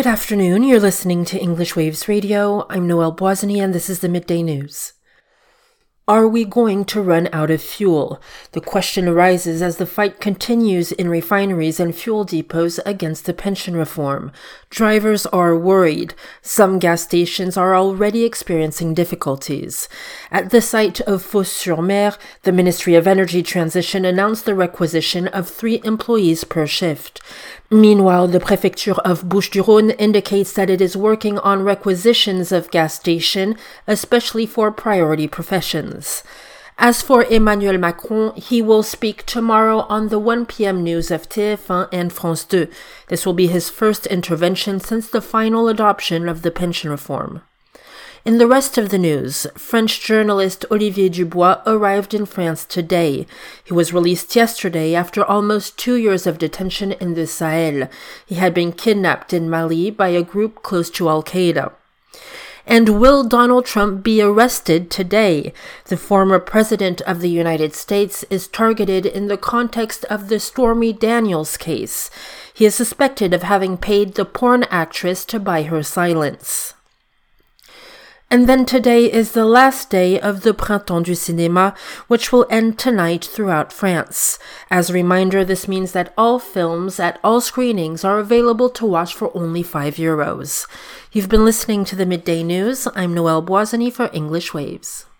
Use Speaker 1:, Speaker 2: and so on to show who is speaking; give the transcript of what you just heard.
Speaker 1: Good afternoon. You're listening to English Waves Radio. I'm Noelle Boisany, and this is the Midday News. Are we going to run out of fuel? The question arises as the fight continues in refineries and fuel depots against the pension reform. Drivers are worried. Some gas stations are already experiencing difficulties. At the site of Fos-sur-Mer, the Ministry of Energy Transition announced the requisition of 3 employees per shift. Meanwhile, the Prefecture of Bouches-du-Rhône indicates that it is working on requisitions of gas station, especially for priority professions. As for Emmanuel Macron, he will speak tomorrow on the 1 p.m. news of TF1 and France 2. This will be his first intervention since the final adoption of the pension reform. In the rest of the news, French journalist Olivier Dubois arrived in France today. He was released yesterday after almost 2 years of detention in the Sahel. He had been kidnapped in Mali by a group close to Al-Qaeda. And will Donald Trump be arrested today? The former president of the United States is targeted in the context of the Stormy Daniels case. He is suspected of having paid the porn actress to buy her silence. And then today is the last day of the Printemps du Cinéma, which will end tonight throughout France. As a reminder, this means that all films at all screenings are available to watch for only €5. You've been listening to the Midday News. I'm Noelle Boisany for English Waves.